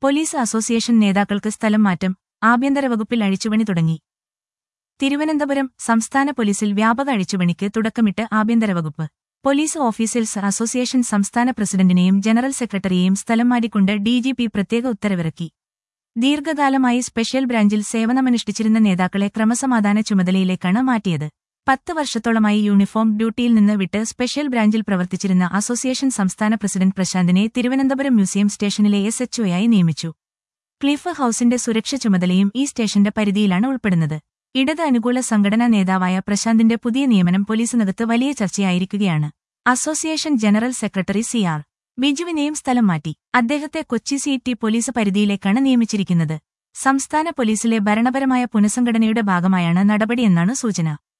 Police association നേതാക്കൾക്ക് സ്ഥലം മാറ്റം, ആഭ്യന്തര വകുപ്പിൽ അഴിച്ചുപണി തുടങ്ങി. തിരുവനന്തപുരം സംസ്ഥാന പോലീസിൽ വ്യാപക അഴിച്ചുപണിക്ക് തുടക്കമിട്ട് ആഭ്യന്തര വകുപ്പ്. പോലീസ് ഓഫീസേഴ്സ് അസോസിയേഷൻ സംസ്ഥാന പ്രസിഡന്റിനെയും ജനറൽ സെക്രട്ടറിയെയും സ്ഥലം മാറ്റിക്കൊണ്ട് ഡിജിപി പ്രത്യേക ഉത്തരവിറക്കി. ദീർഘകാലമായി സ്പെഷ്യൽ ബ്രാഞ്ചിൽ സേവനമനുഷ്ഠിച്ചിരുന്ന നേതാക്കളെ ക്രമസമാധാന ചുമതലയിലേക്കാണ് മാറ്റിയത്. 10 വർഷത്തോളമായി യൂണിഫോം ഡ്യൂട്ടിയിൽ നിന്ന് വിട്ട് സ്പെഷ്യൽ ബ്രാഞ്ചിൽ പ്രവർത്തിച്ചിരുന്ന അസോസിയേഷൻ സംസ്ഥാന പ്രസിഡന്റ് പ്രശാന്തിനെ തിരുവനന്തപുരം മ്യൂസിയം സ്റ്റേഷനിലെ SHOയായി നിയമിച്ചു. ക്ലിഫ് ഹൌസിന്റെ സുരക്ഷ ചുമതലയും ഈ സ്റ്റേഷന്റെ പരിധിയിലാണ് ഉൾപ്പെടുന്നത്. ഇടത് അനുകൂല സംഘടനാ നേതാവായ പ്രശാന്തിന്റെ പുതിയ നിയമനം പോലീസിനകത്ത് വലിയ ചർച്ചയായിരിക്കുകയാണ്. അസോസിയേഷൻ ജനറൽ സെക്രട്ടറി CR ബിജുവിനെയും സ്ഥലം മാറ്റി. അദ്ദേഹത്തെ കൊച്ചി CT പോലീസ് പരിധിയിലേക്കാണ് നിയമിച്ചിരിക്കുന്നത്. സംസ്ഥാന പോലീസിലെ ഭരണപരമായ പുനഃസംഘടനയുടെ ഭാഗമായാണ് നടപടിയെന്നാണ് സൂചന.